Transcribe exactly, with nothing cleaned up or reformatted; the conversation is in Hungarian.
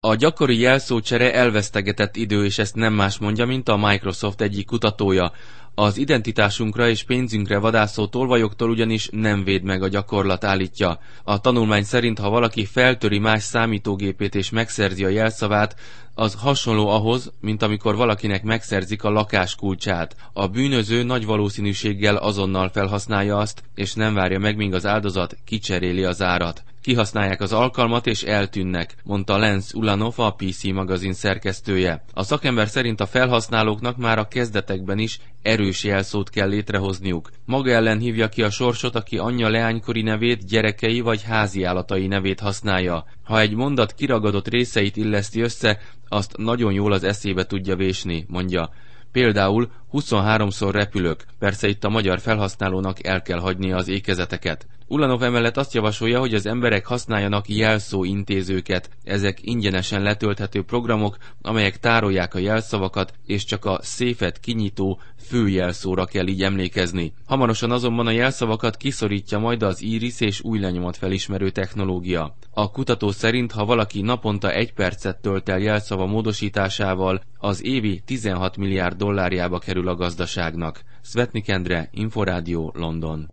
A gyakori jelszócsere elvesztegetett idő, és ezt nem más mondja, mint a Microsoft egyik kutatója. Az identitásunkra és pénzünkre vadászó tolvajoktól ugyanis nem véd meg a gyakorlat, állítja. A tanulmány szerint, ha valaki feltöri más számítógépét és megszerzi a jelszavát, az hasonló ahhoz, mint amikor valakinek megszerzik a lakáskulcsát. A bűnöző nagy valószínűséggel azonnal felhasználja azt, és nem várja meg, míg az áldozat kicseréli az árat. Kihasználják az alkalmat és eltűnnek, mondta Lance Ulanov, a pé cé magazin szerkesztője. A szakember szerint a felhasználóknak már a kezdetekben is erős jelszót kell létrehozniuk. Maga ellen hívja ki a sorsot, aki anyja leánykori nevét, gyerekei vagy háziállatai nevét használja. Ha egy mondat kiragadott részeit illeszti össze, azt nagyon jól az eszébe tudja vésni, mondja. Például huszonháromszor repülök, persze itt a magyar felhasználónak el kell hagynia az ékezeteket. Ulanov emellett azt javasolja, hogy az emberek használjanak jelszó intézőket. Ezek ingyenesen letölthető programok, amelyek tárolják a jelszavakat, és csak a széfet kinyitó főjelszóra kell így emlékezni. Hamarosan azonban a jelszavakat kiszorítja majd az íris és új lenyomat felismerő technológia. A kutató szerint, ha valaki naponta egy percet tölt el jelszava módosításával, az évi tizenhat milliárd dollárjába kerül a gazdaságnak. Szvetnik Endre, Inforádió, London.